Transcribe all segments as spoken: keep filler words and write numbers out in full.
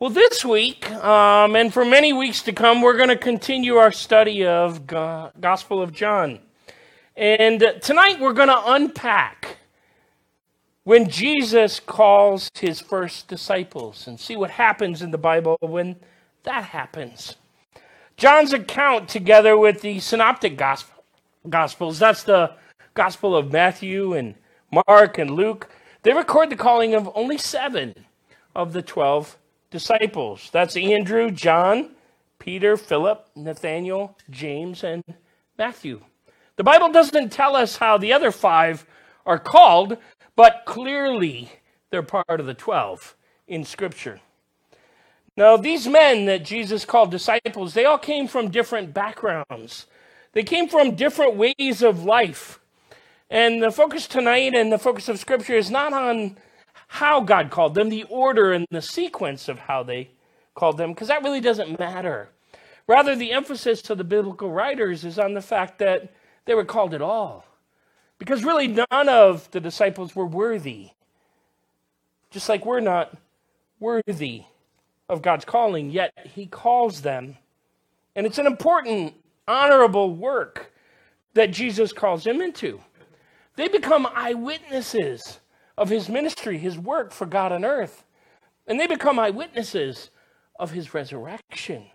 Well, this week, um, and for many weeks to come, we're going to continue our study of Go- Gospel of John. And uh, tonight we're going to unpack when Jesus calls his first disciples and see what happens in the Bible when that happens. John's account, together with the Synoptic Gospel, Gospels, that's the Gospel of Matthew and Mark and Luke, they record the calling of only seven of the twelve disciples. That's Andrew, John, Peter, Philip, Nathaniel, James, and Matthew. The Bible doesn't tell us how the other five are called, but clearly they're part of the twelve in Scripture. Now, these men that Jesus called disciples, they all came from different backgrounds. They came from different ways of life. And the focus tonight and the focus of Scripture is not on how God called them, the order and the sequence of how they called them, because that really doesn't matter. Rather, the emphasis of the biblical writers is on the fact that they were called at all. Because really none of the disciples were worthy. Just like we're not worthy of God's calling, yet he calls them. And it's an important, honorable work that Jesus calls them into. They become eyewitnesses of his ministry, his work for God on earth. And they become eyewitnesses of his resurrection.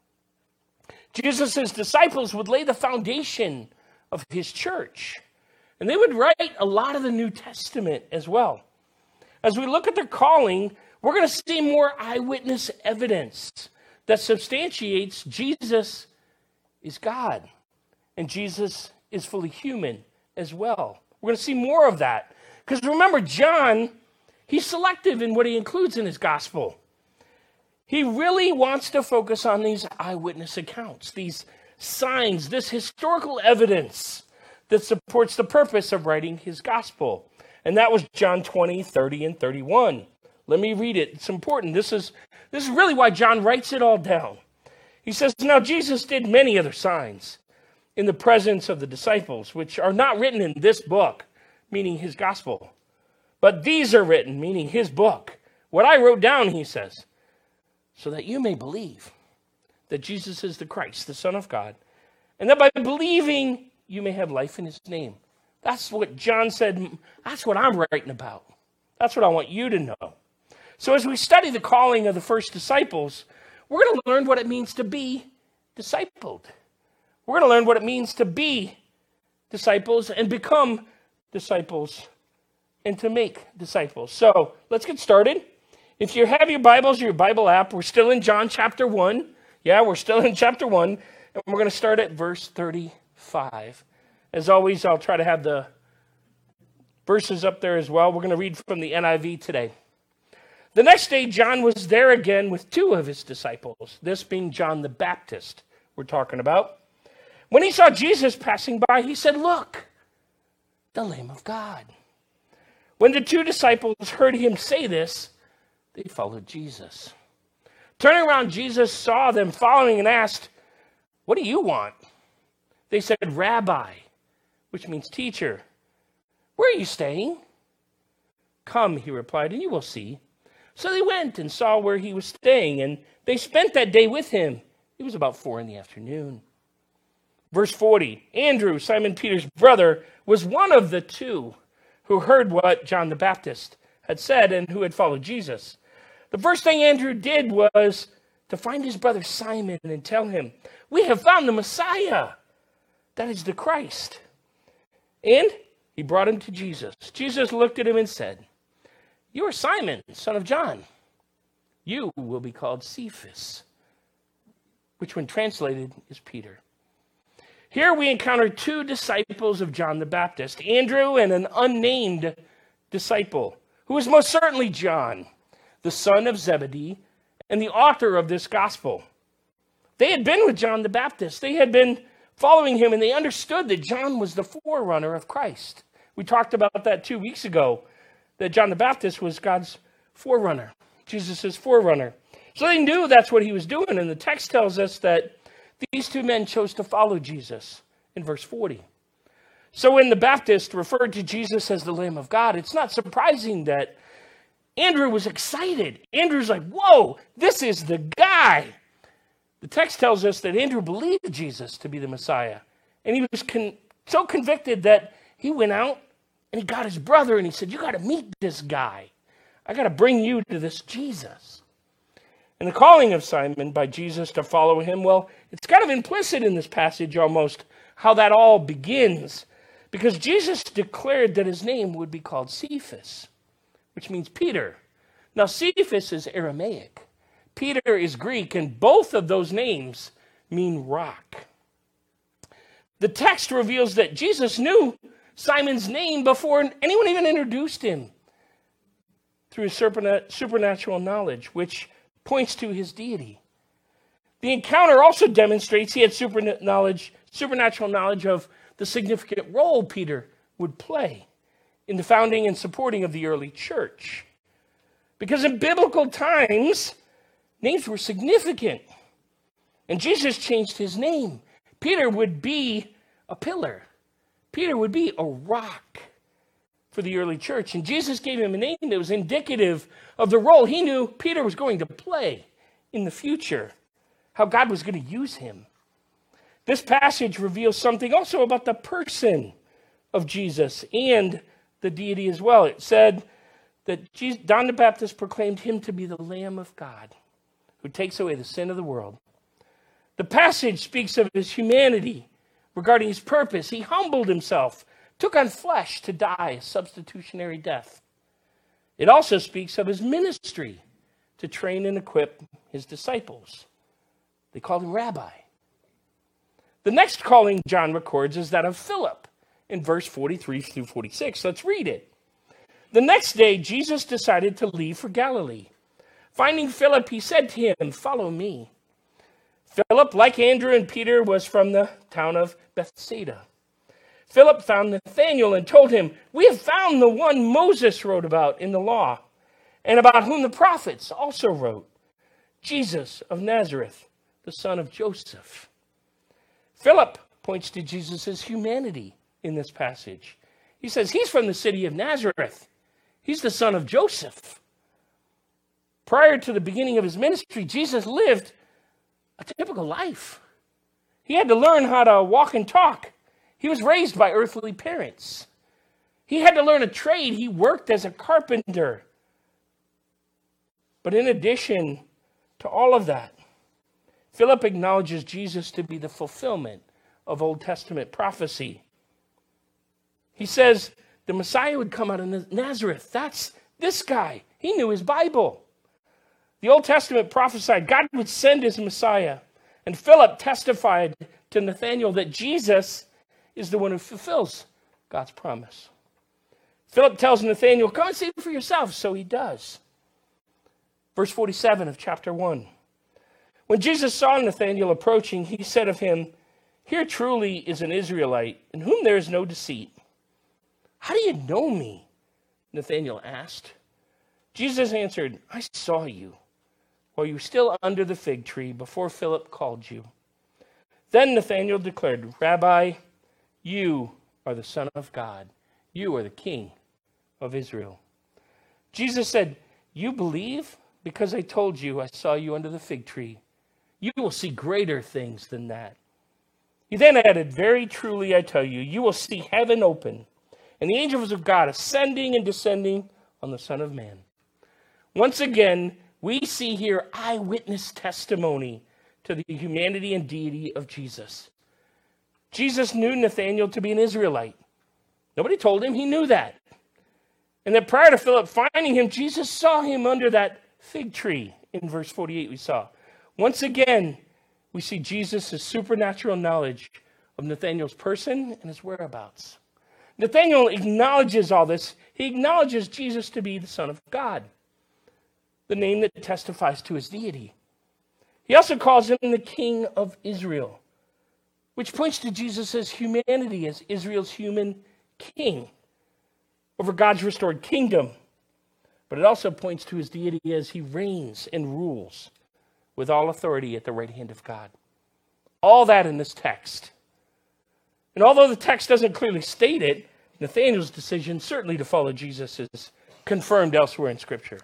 Jesus' disciples would lay the foundation of his church. And they would write a lot of the New Testament as well. As we look at their calling, we're going to see more eyewitness evidence that substantiates Jesus is God. And Jesus is fully human as well. We're going to see more of that. Because remember, John, he's selective in what he includes in his gospel. He really wants to focus on these eyewitness accounts, these signs, this historical evidence that supports the purpose of writing his gospel. And that was John twenty, thirty, and thirty-one. Let me read it. It's important. This is, this is really why John writes it all down. He says, "Now Jesus did many other signs in the presence of the disciples, which are not written in this book," meaning his gospel. "But these are written," meaning his book. "What I wrote down," he says, "so that you may believe that Jesus is the Christ, the Son of God, and that by believing you may have life in his name." That's what John said. That's what I'm writing about. That's what I want you to know. So as we study the calling of the first disciples, we're going to learn what it means to be discipled. We're going to learn what it means to be disciples and become disciples and to make disciples. So let's get started. If you have your Bibles or your Bible app, we're still in John chapter one. Yeah, we're still in chapter one. And we're going to start at verse thirty-five. As always, I'll try to have the verses up there as well. We're going to read from the N I V today. "The next day, John was there again with two of his disciples, this being John the Baptist we're talking about. When he saw Jesus passing by, he said, 'Look, the Lamb of God.' When the two disciples heard him say this, they followed Jesus. Turning around, Jesus saw them following and asked, 'What do you want?' They said, 'Rabbi,' which means teacher, 'where are you staying?' 'Come,' he replied, 'and you will see.' So they went and saw where he was staying, and they spent that day with him. It was about four in the afternoon. Verse forty, Andrew, Simon Peter's brother, was one of the two who heard what John the Baptist had said and who had followed Jesus. The first thing Andrew did was to find his brother Simon and tell him, 'We have found the Messiah,' that is the Christ. And he brought him to Jesus. Jesus looked at him and said, 'You are Simon, son of John. You will be called Cephas,' which when translated is Peter." Here we encounter two disciples of John the Baptist, Andrew and an unnamed disciple, who is most certainly John, the son of Zebedee and the author of this gospel. They had been with John the Baptist. They had been following him, and they understood that John was the forerunner of Christ. We talked about that two weeks ago, that John the Baptist was God's forerunner, Jesus' forerunner. So they knew that's what he was doing, and the text tells us that these two men chose to follow Jesus in verse forty. So when the Baptist referred to Jesus as the Lamb of God, it's not surprising that Andrew was excited. Andrew's like, whoa, this is the guy. The text tells us that Andrew believed Jesus to be the Messiah. And he was con- so convicted that he went out and he got his brother and he said, you got to meet this guy. I got to bring you to this Jesus. And the calling of Simon by Jesus to follow him, well, it's kind of implicit in this passage almost how that all begins. Because Jesus declared that his name would be called Cephas, which means Peter. Now, Cephas is Aramaic. Peter is Greek, and both of those names mean rock. The text reveals that Jesus knew Simon's name before anyone even introduced him through his supernatural knowledge, which points to his deity. The encounter also demonstrates he had super knowledge, supernatural knowledge of the significant role Peter would play in the founding and supporting of the early church. Because in biblical times, names were significant. And Jesus changed his name. Peter would be a pillar. Peter would be a rock for the early church. And Jesus gave him a name that was indicative of the role he knew Peter was going to play in the future, how God was going to use him. This passage reveals something also about the person of Jesus and the deity as well. It said that Jesus, John the Baptist proclaimed him to be the Lamb of God who takes away the sin of the world. The passage speaks of his humanity regarding his purpose. He humbled himself, took on flesh to die a substitutionary death. It also speaks of his ministry to train and equip his disciples. They called him Rabbi. The next calling John records is that of Philip in verse forty-three through forty-six. Let's read it. The next day, Jesus decided to leave for Galilee. Finding Philip, he said to him, "Follow me." Philip, like Andrew and Peter, was from the town of Bethsaida. Philip found Nathanael and told him, "We have found the one Moses wrote about in the law, and about whom the prophets also wrote, Jesus of Nazareth, the son of Joseph." Philip points to Jesus' humanity in this passage. He says he's from the city of Nazareth. He's the son of Joseph. Prior to the beginning of his ministry, Jesus lived a typical life. He had to learn how to walk and talk. He was raised by earthly parents. He had to learn a trade. He worked as a carpenter. But in addition to all of that, Philip acknowledges Jesus to be the fulfillment of Old Testament prophecy. He says the Messiah would come out of Nazareth. That's this guy. He knew his Bible. The Old Testament prophesied God would send his Messiah. And Philip testified to Nathanael that Jesus is the one who fulfills God's promise. Philip tells Nathanael, "Come and see for yourself." So he does. Verse forty-seven of chapter one. When Jesus saw Nathanael approaching, he said of him, "Here truly is an Israelite, in whom there is no deceit." "How do you know me?" Nathanael asked. Jesus answered, "I saw you while you were still under the fig tree before Philip called you." Then Nathanael declared, "Rabbi, you are the Son of God. You are the King of Israel." Jesus said, "You believe because I told you I saw you under the fig tree. You will see greater things than that." He then added, "Very truly I tell you, you will see heaven open and the angels of God ascending and descending on the Son of Man." Once again, we see here eyewitness testimony to the humanity and deity of Jesus. Jesus knew Nathanael to be an Israelite. Nobody told him. He knew that. And that prior to Philip finding him, Jesus saw him under that fig tree. In verse forty-eight we saw. Once again, we see Jesus' supernatural knowledge of Nathanael's person and his whereabouts. Nathanael acknowledges all this. He acknowledges Jesus to be the Son of God, the name that testifies to his deity. He also calls him the King of Israel, which points to Jesus' humanity as Israel's human king over God's restored kingdom. But it also points to his deity as he reigns and rules with all authority at the right hand of God. All that in this text. And although the text doesn't clearly state it, Nathanael's decision certainly to follow Jesus is confirmed elsewhere in Scripture.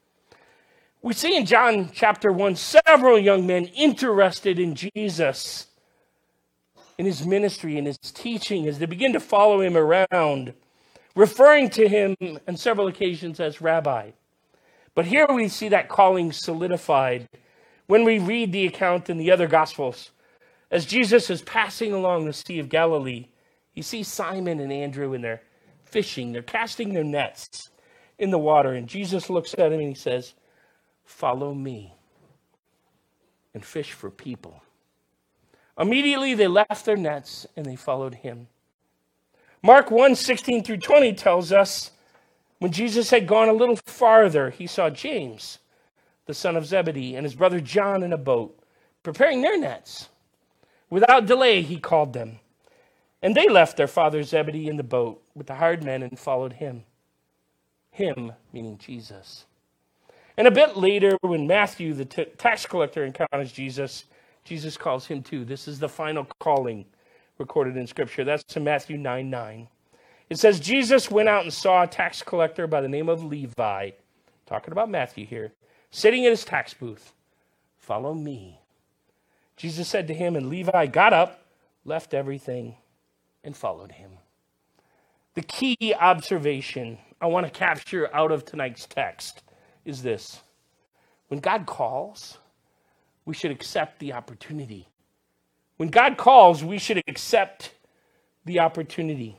We see in John chapter one several young men interested in Jesus, in his ministry, in his teaching, as they begin to follow him around, referring to him on several occasions as Rabbi. But here we see that calling solidified when we read the account in the other Gospels. As Jesus is passing along the Sea of Galilee, he sees Simon and Andrew, and they're fishing. They're casting their nets in the water. And Jesus looks at him and he says, "Follow me and fish for people." Immediately they left their nets and they followed him. Mark one, sixteen through twenty tells us when Jesus had gone a little farther, he saw James, the son of Zebedee, and his brother John in a boat, preparing their nets. Without delay, he called them. And they left their father Zebedee in the boat with the hired men and followed him. Him, meaning Jesus. And a bit later, when Matthew, the t- tax collector, encounters Jesus, Jesus calls him too. This is the final calling recorded in Scripture. That's in Matthew nine nine. It says, Jesus went out and saw a tax collector by the name of Levi, talking about Matthew here, sitting in his tax booth. "Follow me." Jesus said to him, and Levi got up, left everything, and followed him. The key observation I want to capture out of tonight's text is this. When God calls, we should accept the opportunity. When God calls, we should accept the opportunity.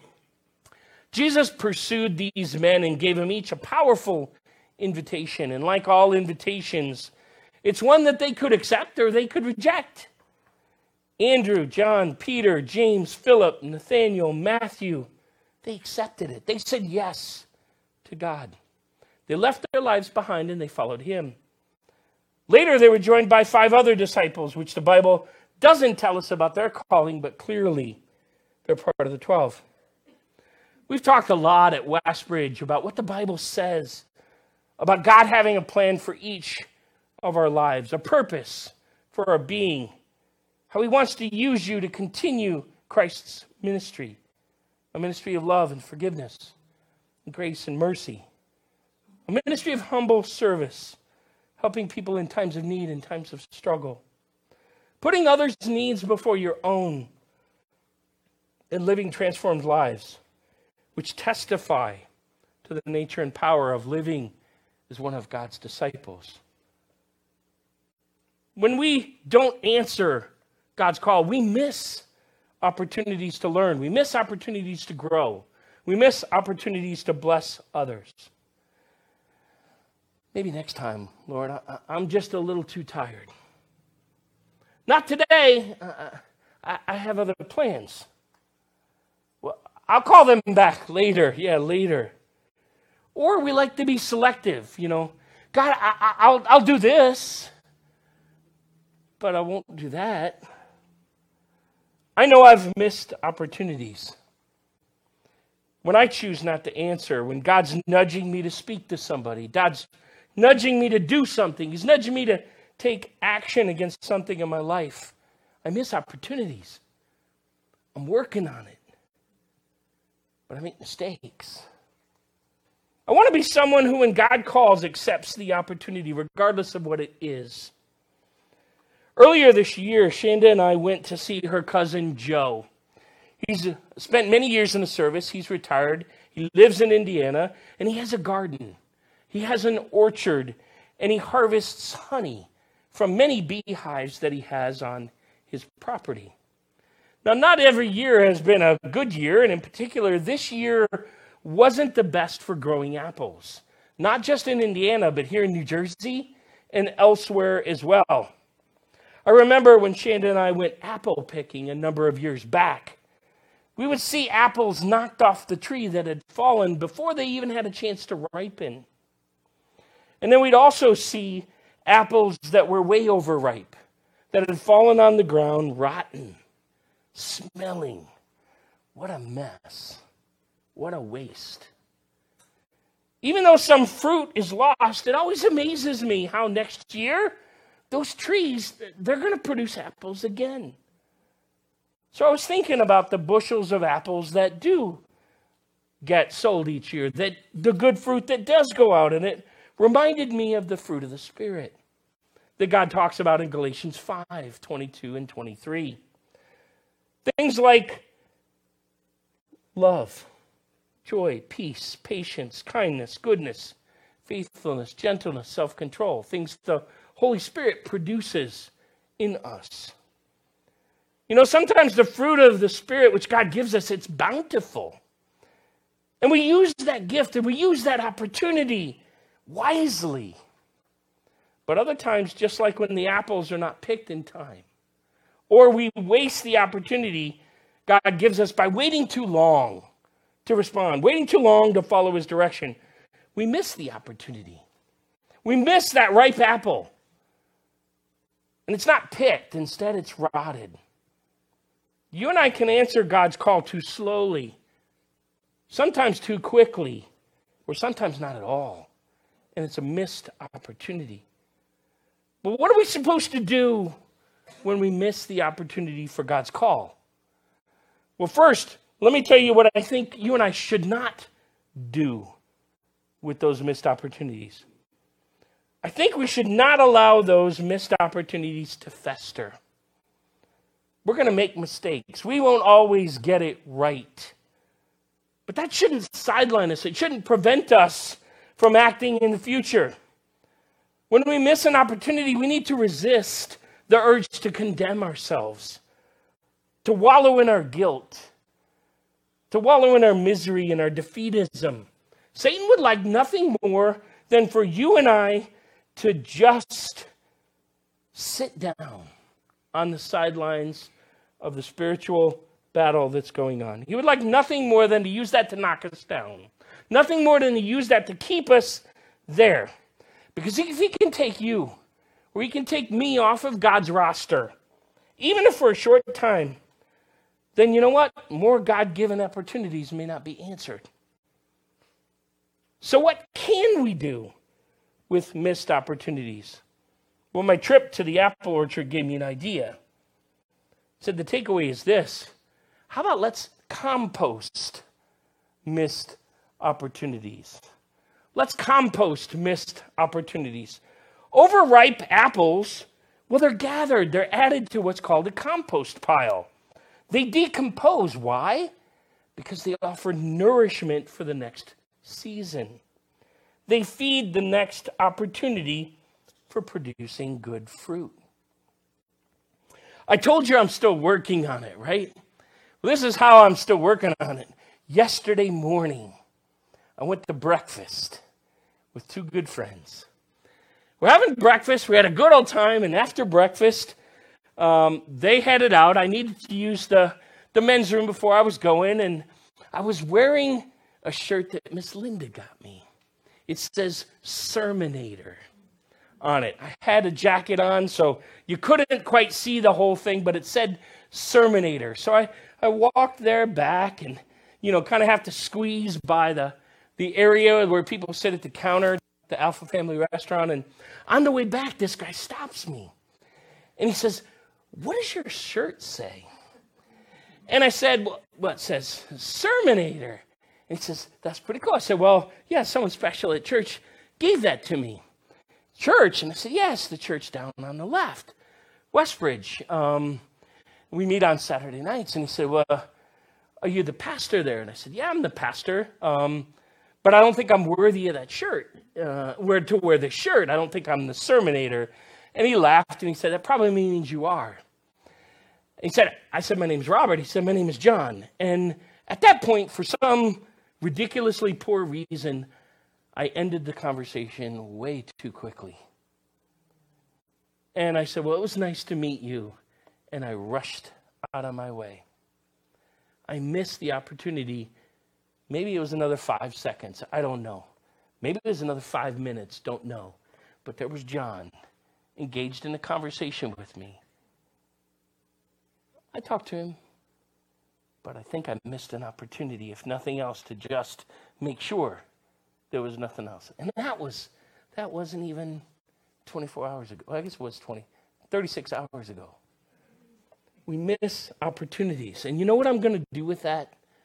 Jesus pursued these men and gave them each a powerful invitation. And like all invitations, it's one that they could accept or they could reject. Andrew, John, Peter, James, Philip, Nathaniel, Matthew, they accepted it. They said yes to God. They left their lives behind and they followed him. Later, they were joined by five other disciples, which the Bible doesn't tell us about their calling, but clearly they're part of the twelve. We've talked a lot at Westbridge about what the Bible says about God having a plan for each of our lives, a purpose for our being, how he wants to use you to continue Christ's ministry, a ministry of love and forgiveness, and grace and mercy, a ministry of humble service, helping people in times of need and times of struggle, putting others' needs before your own, and living transformed lives, which testify to the nature and power of living as one of God's disciples. When we don't answer God's call, we miss opportunities to learn. We miss opportunities to grow. We miss opportunities to bless others. Maybe next time, Lord, I, I'm just a little too tired. Not today. Uh, I, I have other plans. Well, I'll call them back later. Yeah, later. Or we like to be selective, you know. God, I, I, I'll, I'll do this, but I won't do that. I know I've missed opportunities. When I choose not to answer, when God's nudging me to speak to somebody, God's nudging me to do something, he's nudging me to take action against something in my life, I miss opportunities. I'm working on it, but I make mistakes. I want to be someone who, when God calls, accepts the opportunity, regardless of what it is. Earlier this year, Shanda and I went to see her cousin Joe. He's spent many years in the service. He's retired. He lives in Indiana, and he has a garden. He has an orchard, and he harvests honey from many beehives that he has on his property. Now, not every year has been a good year, and in particular, this year wasn't the best for growing apples. Not just in Indiana, but here in New Jersey and elsewhere as well. I remember when Shanda and I went apple picking a number of years back, we would see apples knocked off the tree that had fallen before they even had a chance to ripen. And then we'd also see apples that were way overripe, that had fallen on the ground, rotten, smelling. What a mess. What a waste. Even though some fruit is lost, it always amazes me how next year, those trees, they're going to produce apples again. So I was thinking about the bushels of apples that do get sold each year, that the good fruit that does go out in it reminded me of the fruit of the Spirit that God talks about in Galatians five, twenty-two and twenty-three. Things like love, joy, peace, patience, kindness, goodness, faithfulness, gentleness, self-control, things the Holy Spirit produces in us. You know, sometimes the fruit of the Spirit which God gives us, it's bountiful. And we use that gift and we use that opportunity wisely. But other times, just like when the apples are not picked in time, or we waste the opportunity God gives us by waiting too long to respond, waiting too long to follow his direction, we miss the opportunity. We miss that ripe apple. And it's not picked. Instead, it's rotted. You and I can answer God's call too slowly, sometimes too quickly, or sometimes not at all. And it's a missed opportunity. But what are we supposed to do when we miss the opportunity for God's call? Well, first, let me tell you what I think you and I should not do with those missed opportunities. I think we should not allow those missed opportunities to fester. We're going to make mistakes. We won't always get it right. But that shouldn't sideline us. It shouldn't prevent us from acting in the future. When we miss an opportunity, we need to resist the urge to condemn ourselves, to wallow in our guilt, to wallow in our misery and our defeatism. Satan would like nothing more than for you and I to just sit down on the sidelines of the spiritual battle that's going on. He would like nothing more than to use that to knock us down. Nothing more than to use that to keep us there. Because if he can take you, or he can take me off of God's roster, even if for a short time, then you know what? More God-given opportunities may not be answered. So what can we do with missed opportunities? Well, my trip to the apple orchard gave me an idea. It said the takeaway is this: how about let's compost missed opportunities? Let's compost missed opportunities. Overripe apples, well, they're gathered. They're added to what's called a compost pile. They decompose. Why? Because they offer nourishment for the next season. They feed the next opportunity for producing good fruit. I told you I'm still working on it, right? Well, this is how I'm still working on it. Yesterday morning, I went to breakfast with two good friends. We're having breakfast. We had a good old time, and after breakfast, um, they headed out. I needed to use the, the men's room before I was going, and I was wearing a shirt that Miss Linda got me. It says Sermonator on it. I had a jacket on, so you couldn't quite see the whole thing, but it said Sermonator. So I, I walked there back and, you know, kind of have to squeeze by the, the area where people sit at the counter at the Alpha Family Restaurant. And on the way back, this guy stops me. And he says, "What does your shirt say?" And I said, well, well it says Sermonator. And he says, "That's pretty cool." I said, "Well, yeah, someone special at church gave that to me." Church? And I said, "Yes, the church down on the left, Westbridge. Um, we meet on Saturday nights." And he said, "Well, are you the pastor there?" And I said, "Yeah, I'm the pastor. Um, but I don't think I'm worthy of that shirt, uh, where to wear the shirt. I don't think I'm the Sermonator." And he laughed and he said, "That probably means you are." And he said, I said, "My name's Robert." He said, "My name is John." And at that point, for some ridiculously poor reason, I ended the conversation way too quickly. And I said, "Well, it was nice to meet you." And I rushed out of my way. I missed the opportunity. Maybe it was another five seconds. I don't know. Maybe it was another five minutes. Don't know. But there was John engaged in a conversation with me. I talked to him, but I think I missed an opportunity, if nothing else, to just make sure there was nothing else. And that was, that wasn't even twenty-four hours ago. Well, I guess it was twenty, thirty-six hours ago. We miss opportunities. And you know what I'm going to do with that?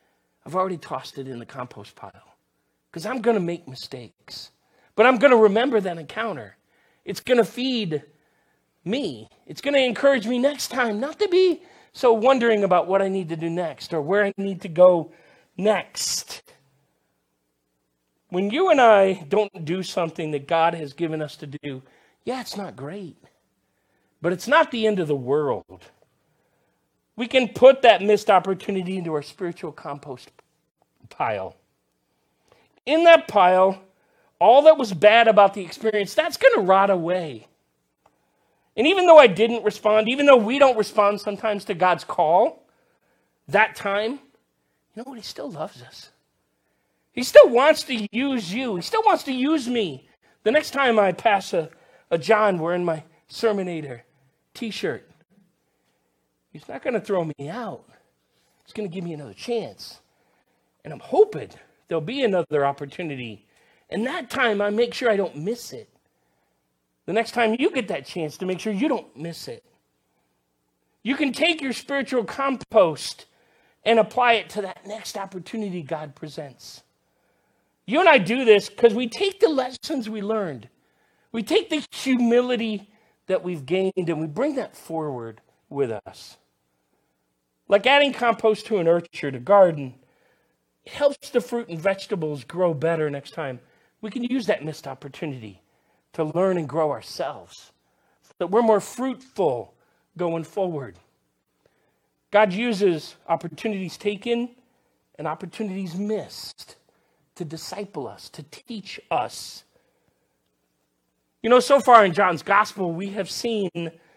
I've already tossed it in the compost pile because I'm going to make mistakes. But I'm going to remember that encounter. It's going to feed me. It's going to encourage me next time not to be so wondering about what I need to do next or where I need to go next. When you and I don't do something that God has given us to do, yeah, it's not great, but it's not the end of the world. We can put that missed opportunity into our spiritual compost pile. In that pile, all that was bad about the experience, that's going to rot away. And even though I didn't respond, even though we don't respond sometimes to God's call, that time, you know what? He still loves us. He still wants to use you. He still wants to use me. The next time I pass a, a John wearing my Sermonator t-shirt, he's not going to throw me out. He's going to give me another chance. And I'm hoping there'll be another opportunity. And that time, I make sure I don't miss it. The next time you get that chance, to make sure you don't miss it. You can take your spiritual compost and apply it to that next opportunity God presents. You and I do this because we take the lessons we learned. We take the humility that we've gained and we bring that forward with us. Like adding compost to an orchard, a garden, it helps the fruit and vegetables grow better next time. We can use that missed opportunity to learn and grow ourselves so that we're more fruitful going forward. God uses opportunities taken and opportunities missed to disciple us, to teach us. You know, so far in John's gospel, we have seen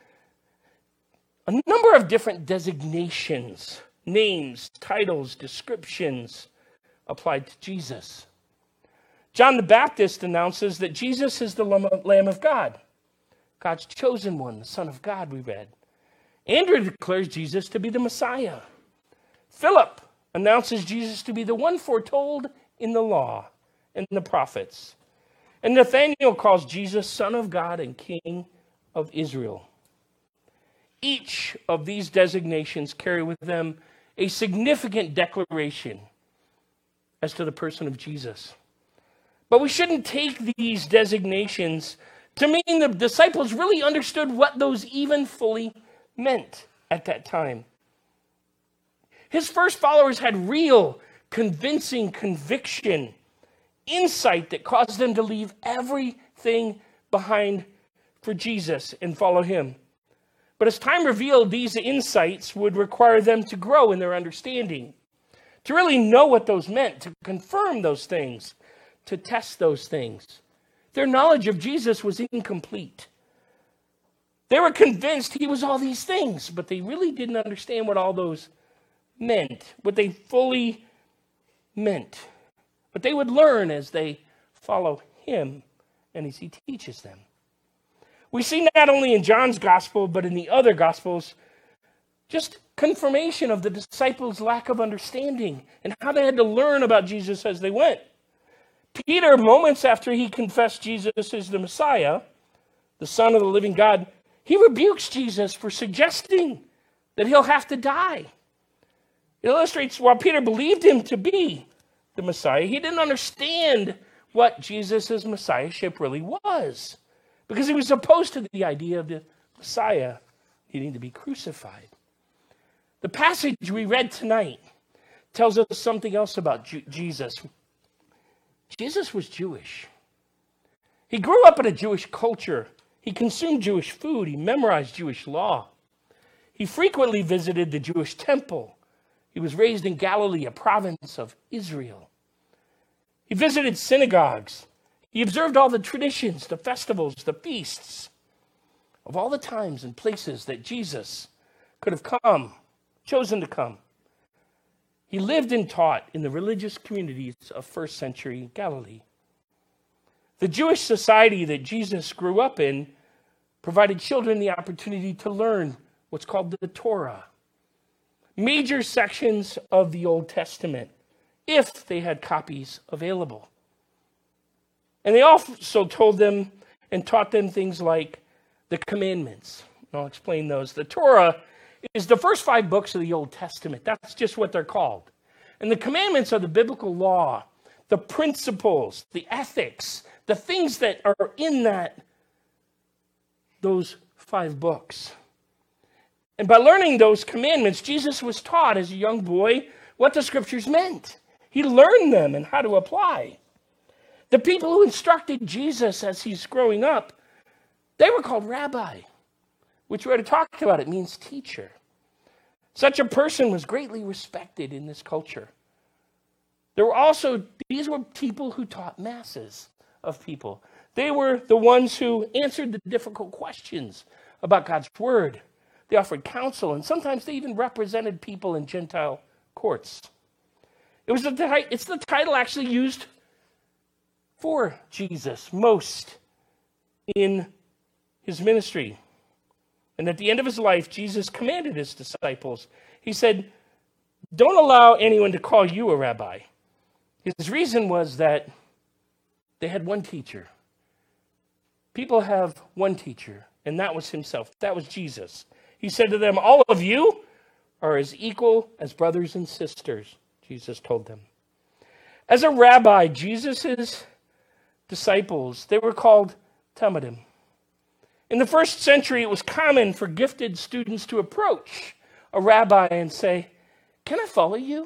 a number of different designations, names, titles, descriptions applied to Jesus. John the Baptist announces that Jesus is the Lamb of God, God's chosen one, the Son of God, we read. Andrew declares Jesus to be the Messiah. Philip announces Jesus to be the one foretold in the law and the prophets. And Nathanael calls Jesus Son of God and King of Israel. Each of these designations carry with them a significant declaration as to the person of Jesus. But we shouldn't take these designations to mean the disciples really understood what those even fully meant at that time. His first followers had real, convincing conviction, insight that caused them to leave everything behind for Jesus and follow him. But as time revealed, these insights would require them to grow in their understanding, to really know what those meant, to confirm those things, to test those things. Their knowledge of Jesus was incomplete. They were convinced he was all these things, but they really didn't understand what all those meant, what they fully meant. But they would learn as they follow him and as he teaches them. We see not only in John's gospel, but in the other gospels, just confirmation of the disciples' lack of understanding and how they had to learn about Jesus as they went. Peter, moments after he confessed Jesus as the Messiah, the Son of the living God, he rebukes Jesus for suggesting that he'll have to die. It illustrates while Peter believed him to be the Messiah, he didn't understand what Jesus' Messiahship really was, because he was opposed to the idea of the Messiah needing to be crucified. The passage we read tonight tells us something else about Ju- Jesus. Jesus was Jewish. He grew up in a Jewish culture. He consumed Jewish food. He memorized Jewish law. He frequently visited the Jewish temple. He was raised in Galilee, a province of Israel. He visited synagogues. He observed all the traditions, the festivals, the feasts of all the times and places that Jesus could have come, chosen to come. He lived and taught in the religious communities of first century Galilee. The Jewish society that Jesus grew up in provided children the opportunity to learn what's called the Torah, major sections of the Old Testament, if they had copies available. And they also told them and taught them things like the commandments. And I'll explain those. The Torah is the first five books of the Old Testament. That's just what they're called. And the commandments are the biblical law, the principles, the ethics, the things that are in that, those five books. And by learning those commandments, Jesus was taught as a young boy what the scriptures meant. He learned them and how to apply. The people who instructed Jesus as he's growing up, they were called rabbi, which we already talked about. It means teacher. Such a person was greatly respected in this culture. There were also, these were people who taught masses of people. They were the ones who answered the difficult questions about God's word. They offered counsel, and sometimes they even represented people in Gentile courts. It was the, it's the title actually used for Jesus most in his ministry. And at the end of his life, Jesus commanded his disciples. He said, don't allow anyone to call you a rabbi. His reason was that they had one teacher. People have one teacher, and that was himself. That was Jesus. He said to them, all of you are as equal as brothers and sisters, Jesus told them. As a rabbi, Jesus' disciples, they were called Talmidim. In the first century, it was common for gifted students to approach a rabbi and say, can I follow you?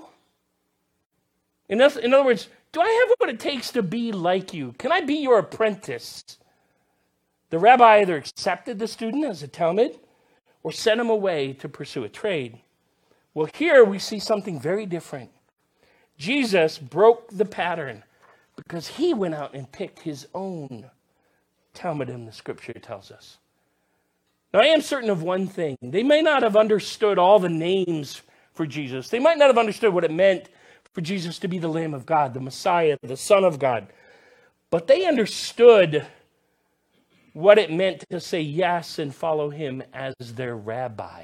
In other, in other words, do I have what it takes to be like you? Can I be your apprentice? The rabbi either accepted the student as a Talmid or sent him away to pursue a trade. Well, here we see something very different. Jesus broke the pattern because he went out and picked his own Talmidim, the scripture tells us. Now, I am certain of one thing. They may not have understood all the names for Jesus. They might not have understood what it meant for Jesus to be the Lamb of God, the Messiah, the Son of God. But they understood what it meant to say yes and follow him as their rabbi.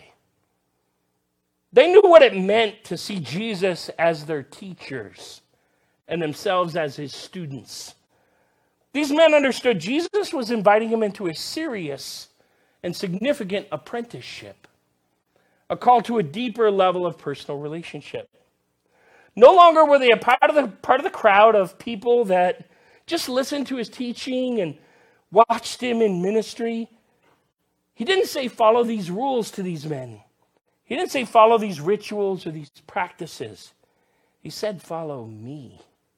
They knew what it meant to see Jesus as their teachers and themselves as his students. These men understood Jesus was inviting them into a serious and significant apprenticeship, a call to a deeper level of personal relationship. No longer were they a part of the part of the crowd of people that just listened to his teaching and watched him in ministry. He didn't say follow these rules to these men. He didn't say follow these rituals or these practices. He said follow me.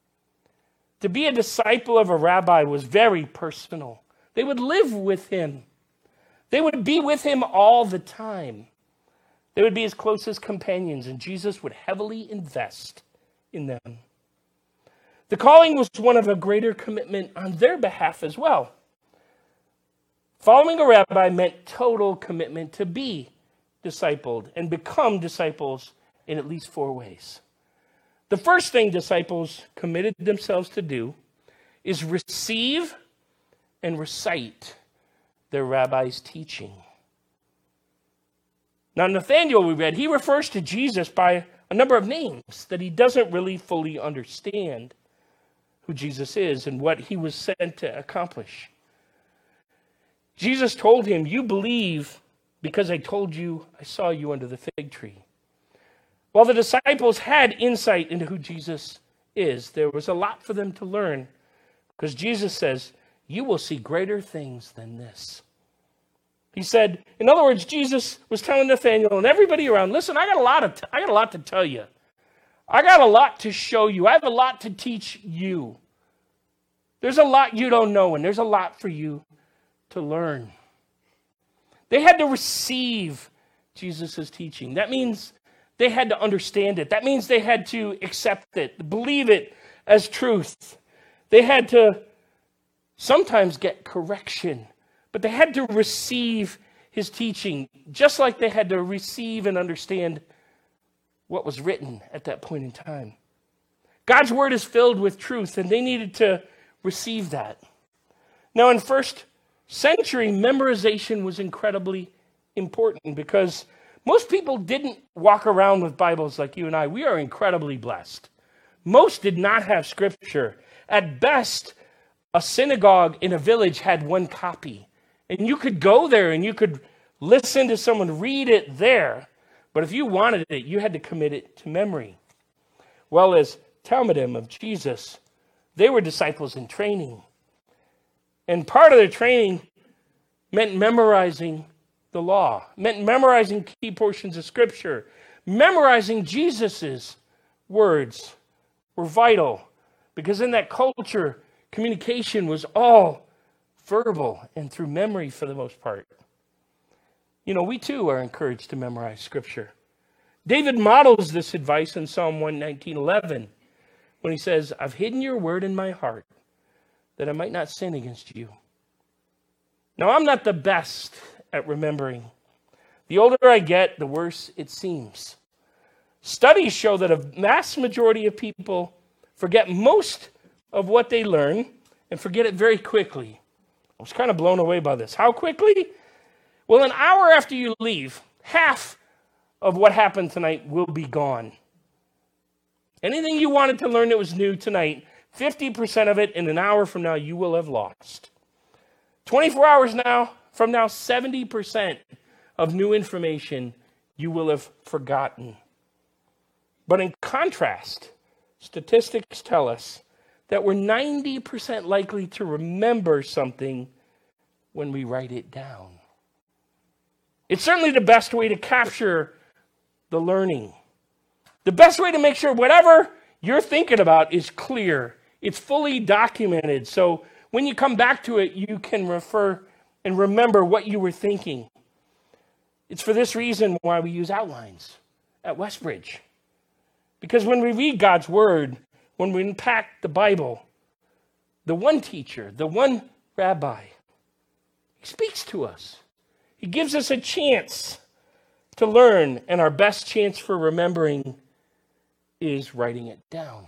To be a disciple of a rabbi was very personal. They would live with him. They would be with him all the time. They would be his closest companions, and Jesus would heavily invest in them. The calling was one of a greater commitment on their behalf as well. Following a rabbi meant total commitment to be discipled and become disciples in at least four ways. The first thing disciples committed themselves to do is receive and recite their rabbi's teaching. Now, Nathanael, we read, he refers to Jesus by a number of names that he doesn't really fully understand who Jesus is and what he was sent to accomplish. Jesus told him, you believe because I told you I saw you under the fig tree. While the disciples had insight into who Jesus is, there was a lot for them to learn because Jesus says, you will see greater things than this. He said, in other words, Jesus was telling Nathanael and everybody around, listen, I got a lot of, t- I got a lot to tell you. I got a lot to show you. I have a lot to teach you. There's a lot you don't know, and there's a lot for you to learn. They had to receive Jesus' teaching. That means they had to understand it. That means they had to accept it, believe it as truth. They had to sometimes get correction, but they had to receive his teaching, just like they had to receive and understand what was written at that point in time. God's word is filled with truth, and they needed to receive that. Now, in first century, memorization was incredibly important because most people didn't walk around with Bibles like you and I. We are incredibly blessed. Most did not have scripture. At best, a synagogue in a village had one copy. And you could go there and you could listen to someone read it there. But if you wanted it, you had to commit it to memory. well as Talmidim of Jesus. They were disciples in training. And part of their training meant memorizing the law, meant memorizing key portions of Scripture. Memorizing Jesus's words were vital, because in that culture, communication was all verbal and through memory for the most part. You know, we too are encouraged to memorize Scripture. David models this advice in Psalm one nineteen eleven when he says, I've hidden your word in my heart that I might not sin against you. Now, I'm not the best at remembering. The older I get, the worse it seems. Studies show that a vast majority of people forget most of what they learn and forget it very quickly. I was kind of blown away by this. How quickly? Well, an hour after you leave, half of what happened tonight will be gone. Anything you wanted to learn that was new tonight, fifty percent of it in an hour from now you will have lost. twenty-four hours now from now, seventy percent of new information you will have forgotten. But in contrast, statistics tell us that we're ninety percent likely to remember something when we write it down. It's certainly the best way to capture the learning. The best way to make sure whatever you're thinking about is clear. It's fully documented. So when you come back to it, you can refer and remember what you were thinking. It's for this reason why we use outlines at Westbridge. Because when we read God's word, when we unpack the Bible, the one teacher, the one rabbi, he speaks to us. He gives us a chance to learn, and our best chance for remembering is writing it down.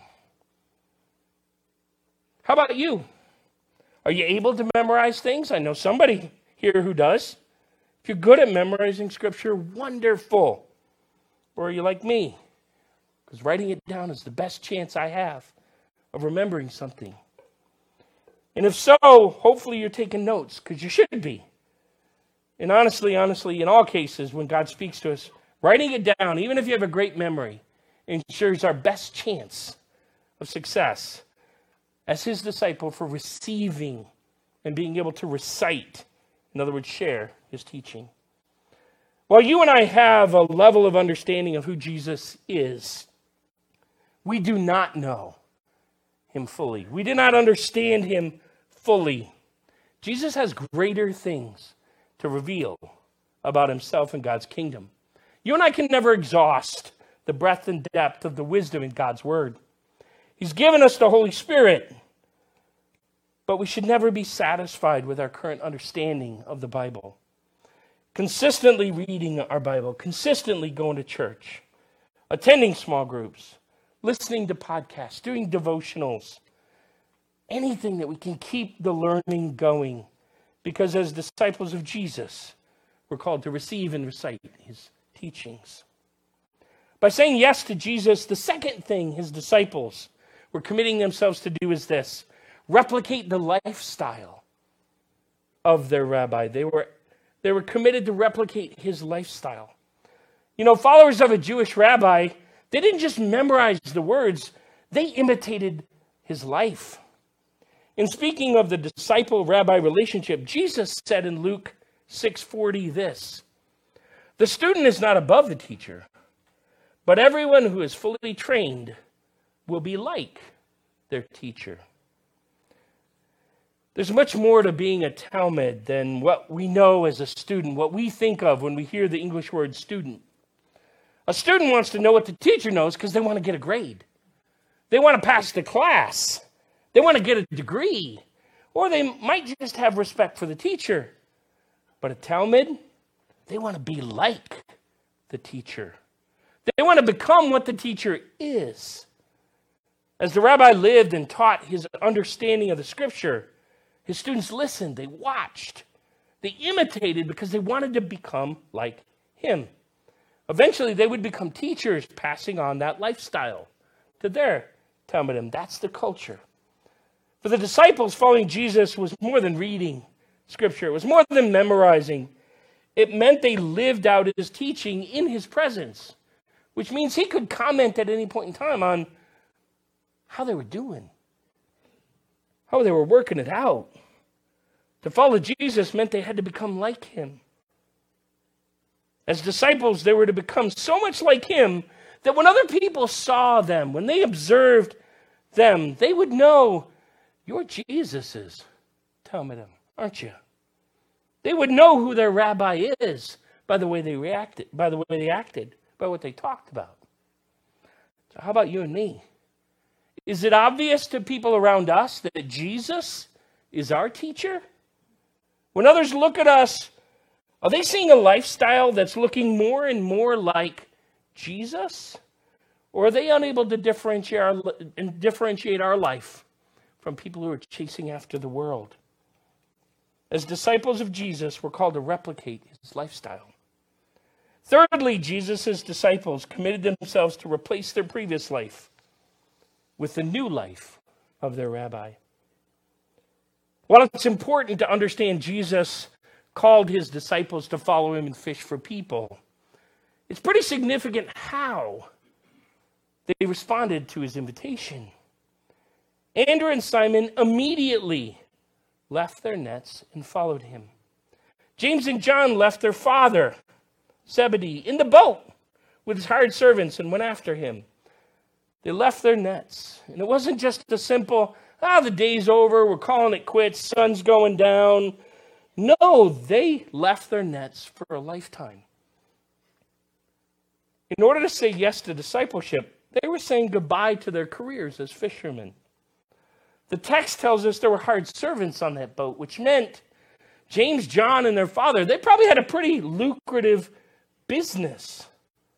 How about you? Are you able to memorize things? I know somebody here who does. If you're good at memorizing Scripture, wonderful. Or are you like me? Because writing it down is the best chance I have of remembering something. And if so, hopefully you're taking notes, because you should be. And honestly, honestly, in all cases, when God speaks to us, writing it down, even if you have a great memory, ensures our best chance of success as his disciple for receiving and being able to recite, in other words, share his teaching. While you and I have a level of understanding of who Jesus is, we do not know him fully. We do not understand him fully. Jesus has greater things to reveal about himself and God's kingdom. You and I can never exhaust the breadth and depth of the wisdom in God's word. He's given us the Holy Spirit, but we should never be satisfied with our current understanding of the Bible. Consistently reading our Bible, consistently going to church, attending small groups, listening to podcasts, doing devotionals, anything that we can keep the learning going. Because as disciples of Jesus, we're called to receive and recite his teachings. By saying yes to Jesus, the second thing his disciples were committing themselves to do is this: replicate the lifestyle of their rabbi. They were, they were committed to replicate his lifestyle. You know, followers of a Jewish rabbi, they didn't just memorize the words, they imitated his life. In speaking of the disciple-rabbi relationship, Jesus said in Luke six forty this: the student is not above the teacher, but everyone who is fully trained will be like their teacher. There's much more to being a Talmid than what we know as a student, what we think of when we hear the English word student. A student wants to know what the teacher knows because they want to get a grade. They want to pass the class. They want to get a degree. Or they might just have respect for the teacher. But a Talmid, they want to be like the teacher. They want to become what the teacher is. As the rabbi lived and taught his understanding of the scripture, his students listened, they watched, they imitated because they wanted to become like him. Eventually, they would become teachers, passing on that lifestyle to their Talmidim. That's the culture. For the disciples, following Jesus was more than reading scripture. It was more than memorizing. It meant they lived out his teaching in his presence, which means he could comment at any point in time on how they were doing, how they were working it out. To follow Jesus meant they had to become like him. As disciples, they were to become so much like him that when other people saw them, when they observed them, they would know, you're Jesus's Talmudim, aren't you? They would know who their rabbi is by the way they reacted, by the way they acted, by what they talked about. So how about you and me? Is it obvious to people around us that Jesus is our teacher? When others look at us, are they seeing a lifestyle that's looking more and more like Jesus? Or are they unable to differentiate our, differentiate our life from people who are chasing after the world? As disciples of Jesus, we're called to replicate his lifestyle. Thirdly, Jesus' disciples committed themselves to replace their previous life with the new life of their rabbi. While it's important to understand Jesus called his disciples to follow him and fish for people, it's pretty significant how they responded to his invitation. Andrew and Simon immediately left their nets and followed him. James and John left their father, Zebedee, in the boat with his hired servants and went after him. They left their nets. And it wasn't just a simple, ah, the day's over, we're calling it quits, sun's going down. No, they left their nets for a lifetime. In order to say yes to discipleship, they were saying goodbye to their careers as fishermen. The text tells us there were hired servants on that boat, which meant James, John, and their father, they probably had a pretty lucrative business.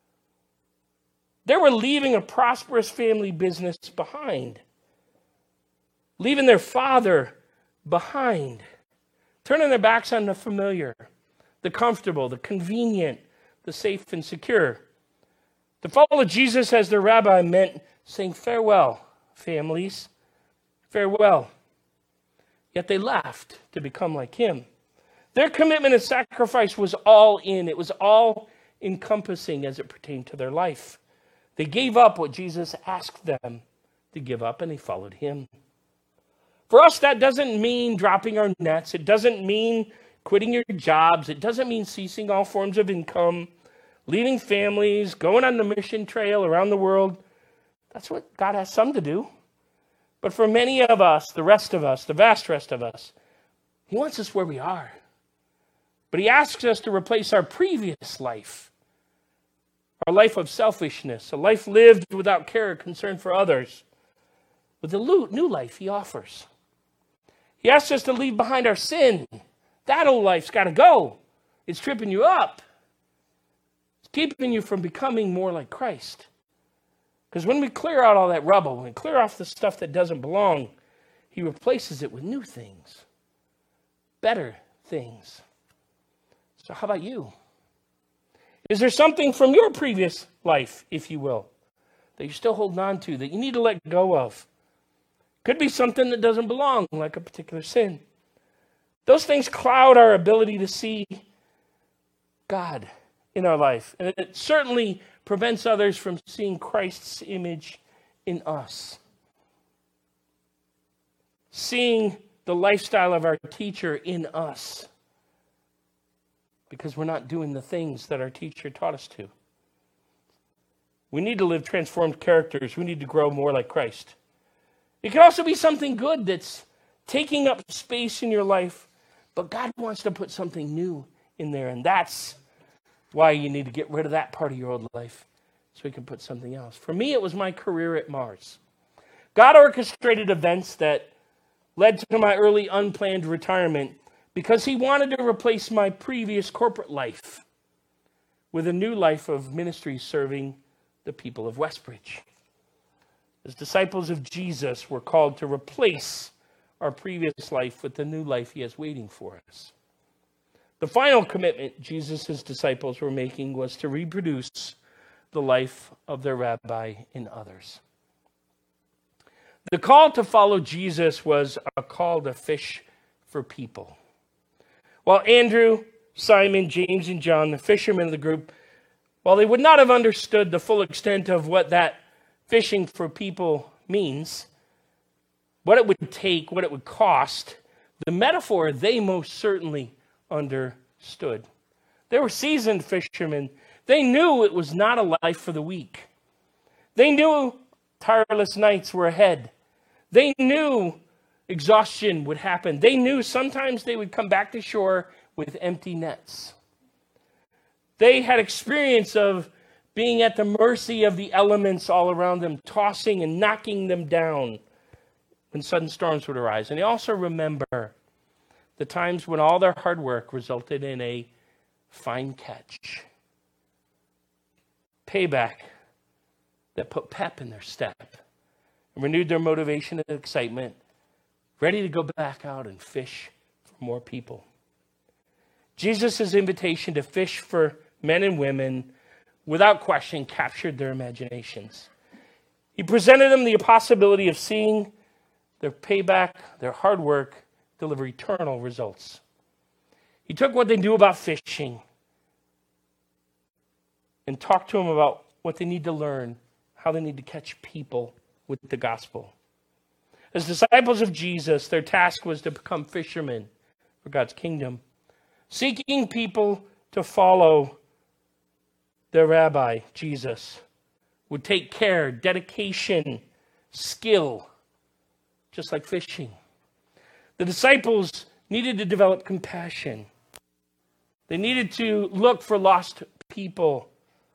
They were leaving a prosperous family business behind, leaving their father behind, turning their backs on the familiar, the comfortable, the convenient, the safe and secure. To follow Jesus as their rabbi meant saying farewell, families, farewell. Yet they left to become like him. Their commitment and sacrifice was all in. It was all encompassing as it pertained to their life. They gave up what Jesus asked them to give up, and they followed him. For us, that doesn't mean dropping our nets. It doesn't mean quitting your jobs. It doesn't mean ceasing all forms of income, leaving families, going on the mission trail around the world. That's what God has some to do. But for many of us, the rest of us, the vast rest of us, he wants us where we are. But he asks us to replace our previous life, our life of selfishness, a life lived without care or concern for others, with the new life he offers. He asks us to leave behind our sin. That old life's got to go. It's tripping you up. It's keeping you from becoming more like Christ. Because when we clear out all that rubble, when we clear off the stuff that doesn't belong, he replaces it with new things, better things. So how about you? Is there something from your previous life, if you will, that you're still holding on to, that you need to let go of? Could be something that doesn't belong, like a particular sin. Those things cloud our ability to see God in our life. And it certainly prevents others from seeing Christ's image in us. Seeing the lifestyle of our teacher in us. Because we're not doing the things that our teacher taught us to. We need to live transformed characters. We need to grow more like Christ. It can also be something good that's taking up space in your life, but God wants to put something new in there, and that's why you need to get rid of that part of your old life so he can put something else. For me, it was my career at Mars. God orchestrated events that led to my early unplanned retirement because he wanted to replace my previous corporate life with a new life of ministry serving the people of Westbridge. As disciples of Jesus, we're called to replace our previous life with the new life he has waiting for us. The final commitment Jesus' disciples were making was to reproduce the life of their rabbi in others. The call to follow Jesus was a call to fish for people. While Andrew, Simon, James, and John, the fishermen of the group, while they would not have understood the full extent of what that fishing for people means, what it would take, what it would cost, the metaphor they most certainly understood. They were seasoned fishermen. They knew it was not a life for the weak. They knew tireless nights were ahead. They knew exhaustion would happen. They knew sometimes they would come back to shore with empty nets. They had experience of being at the mercy of the elements all around them, tossing and knocking them down when sudden storms would arise. And they also remember the times when all their hard work resulted in a fine catch. Payback that put pep in their step and renewed their motivation and excitement, ready to go back out and fish for more people. Jesus' invitation to fish for men and women, without question, captured their imaginations. He presented them the possibility of seeing their payback, their hard work, deliver eternal results. He took what they knew about fishing and talked to them about what they need to learn, how they need to catch people with the gospel. As disciples of Jesus, their task was to become fishermen for God's kingdom, seeking people to follow their rabbi, Jesus, would take care, dedication, skill, just like fishing. The disciples needed to develop compassion. They needed to look for lost people.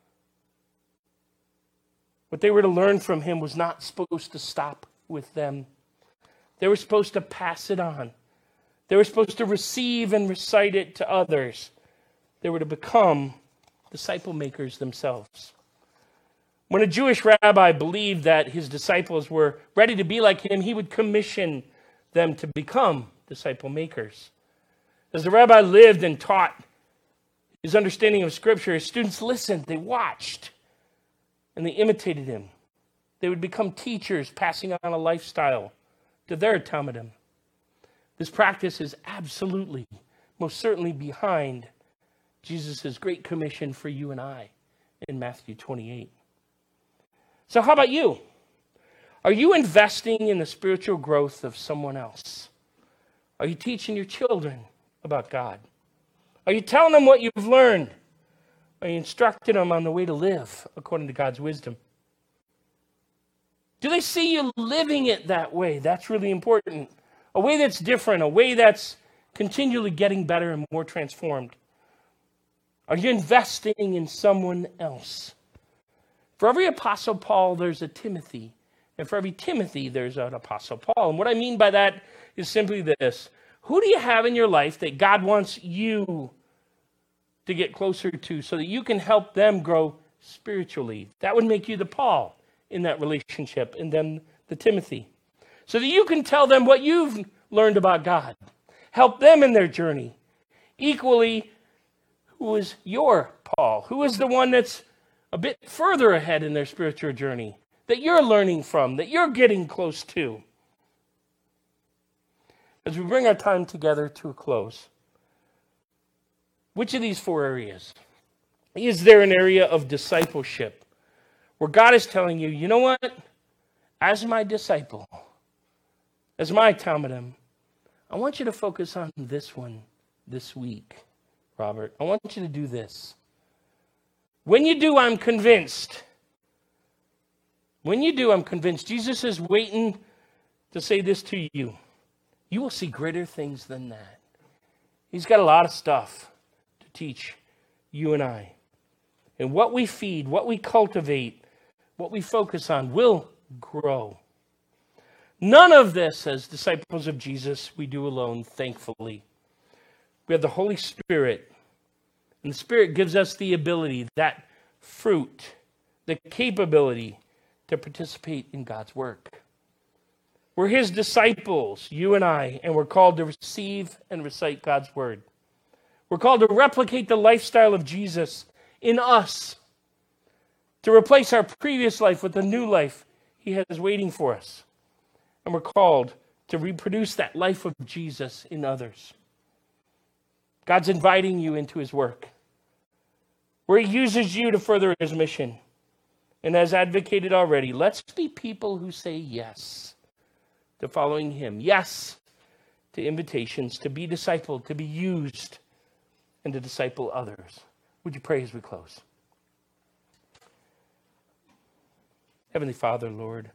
What they were to learn from him was not supposed to stop with them. They were supposed to pass it on. They were supposed to receive and recite it to others. They were to become disciple makers themselves. When a Jewish rabbi believed that his disciples were ready to be like him, he would commission them to become disciple makers. As the rabbi lived and taught his understanding of Scripture, his students listened, they watched, and they imitated him. They would become teachers, passing on a lifestyle to their talmidim. This practice is absolutely, most certainly behind Jesus' great commission for you and I in Matthew twenty-eight. So how about you? Are you investing in the spiritual growth of someone else? Are you teaching your children about God? Are you telling them what you've learned? Are you instructing them on the way to live according to God's wisdom? Do they see you living it that way? That's really important. A way that's different, a way that's continually getting better and more transformed. Are you investing in someone else? For every Apostle Paul, there's a Timothy. And for every Timothy, there's an Apostle Paul. And what I mean by that is simply this. Who do you have in your life that God wants you to get closer to so that you can help them grow spiritually? That would make you the Paul in that relationship, and then the Timothy. So that you can tell them what you've learned about God. Help them in their journey. Equally, who is your Paul? Who is the one that's a bit further ahead in their spiritual journey that you're learning from, that you're getting close to? As we bring our time together to a close, which of these four areas? Is there an area of discipleship where God is telling you, you know what? As my disciple, as my talmidim, I want you to focus on this one this week, Robert. I want you to do this. When you do, I'm convinced. When you do, I'm convinced. Jesus is waiting to say this to you. You will see greater things than that. He's got a lot of stuff to teach you and I. And what we feed, what we cultivate, what we focus on will grow. None of this, as disciples of Jesus, we do alone, thankfully. We have the Holy Spirit. And the Spirit gives us the ability, that fruit, the capability to participate in God's work. We're his disciples, you and I, and we're called to receive and recite God's word. We're called to replicate the lifestyle of Jesus in us, to replace our previous life with the new life he has waiting for us. And we're called to reproduce that life of Jesus in others. God's inviting you into his work, where he uses you to further his mission. And as advocated already, let's be people who say yes to following him. Yes to invitations, to be discipled, to be used, and to disciple others. Would you pray as we close? Heavenly Father, Lord,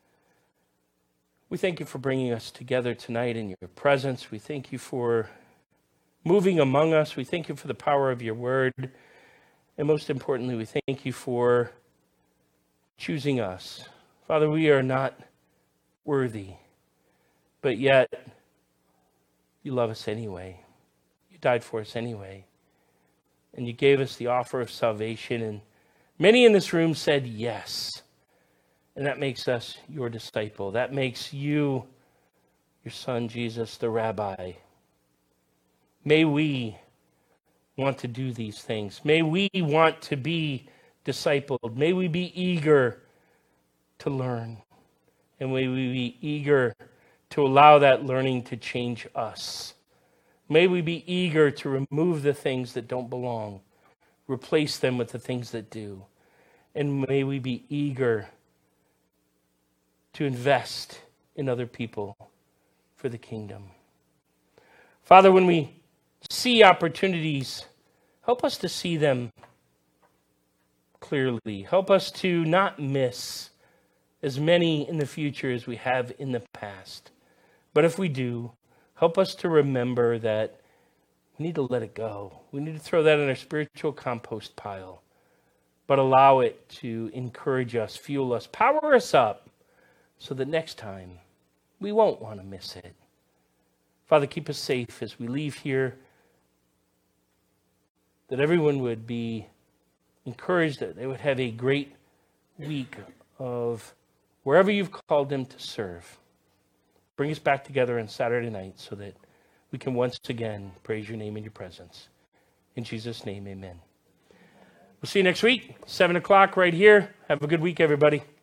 we thank you for bringing us together tonight in your presence. We thank you for moving among us. We thank you for the power of your word. And most importantly, we thank you for choosing us. Father, we are not worthy, but yet you love us anyway. You died for us anyway. And you gave us the offer of salvation. And many in this room said yes. And that makes us your disciple. That makes you, your son Jesus, the rabbi. May we want to do these things. May we want to be discipled. May we be eager to learn. And may we be eager to allow that learning to change us. May we be eager to remove the things that don't belong, replace them with the things that do. And may we be eager to invest in other people for the kingdom. Father, when we see opportunities, help us to see them clearly. Help us to not miss as many in the future as we have in the past. But if we do, help us to remember that we need to let it go. We need to throw that in our spiritual compost pile, but allow it to encourage us, fuel us, power us up, so that next time we won't want to miss it. Father, keep us safe as we leave here, that everyone would be encouraged, that they would have a great week of wherever you've called them to serve. Bring us back together on Saturday night so that we can once again praise your name in your presence. In Jesus' name, amen. We'll see you next week, seven o'clock right here. Have a good week, everybody.